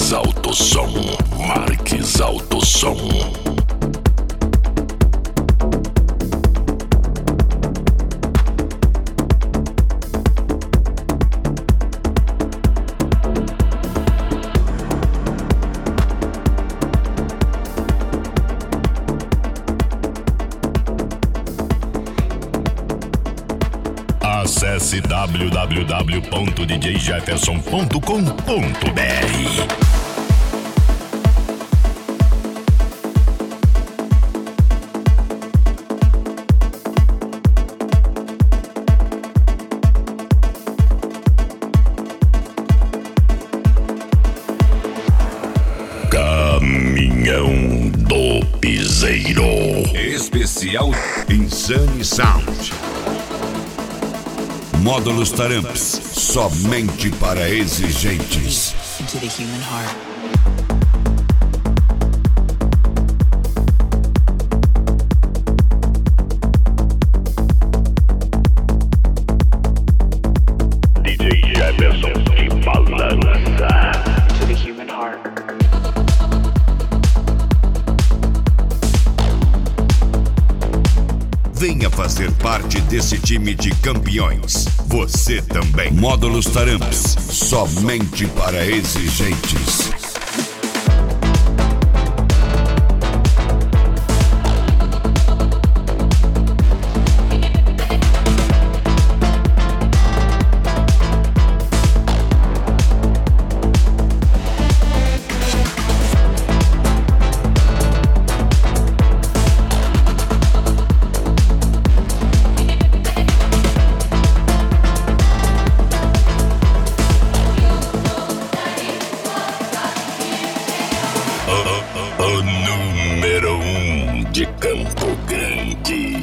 Marques Autosom. Marques Autosom. Acesse www.djjefferson.com.br. Caminhão do Piseiro. Especial Insane Sound. Módulos Taramps, somente para exigentes. Into the human heart. DJ Jefferson de balança. To the human heart. Venha fazer parte desse time de campeões. Você também. Módulos Taramps, somente para exigentes. O número 1 de Campo Grande.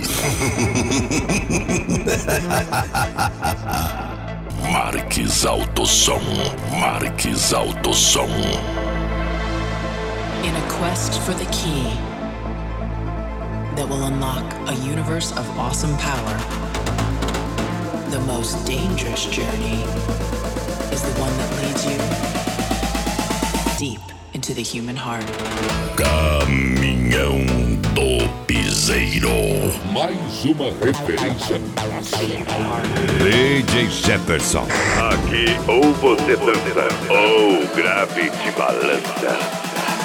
Marques Autosom. Marques Autosom. In a quest for the key that will unlock a universe of awesome power, the most dangerous journey is the one that leads you deep into the human heart. Caminhão do Piseiro. Mais uma referência nacional. DJ Jefferson. Aqui ou você dança ou o grave te balança.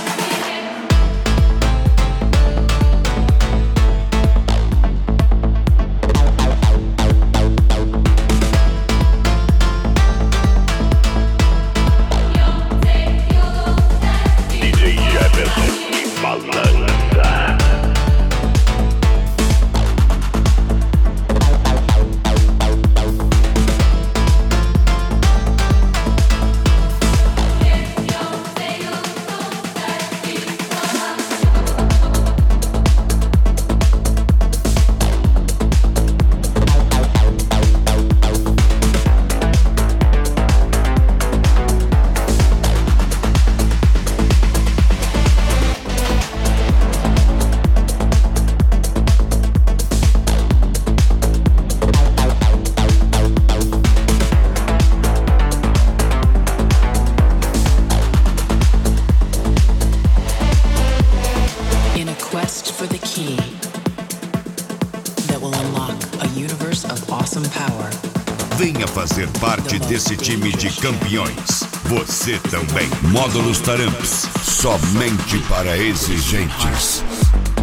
For the key that will unlock a universe of awesome power. Venha fazer parte desse time de campeões. Você também. Módulos Taramps, somente para exigentes.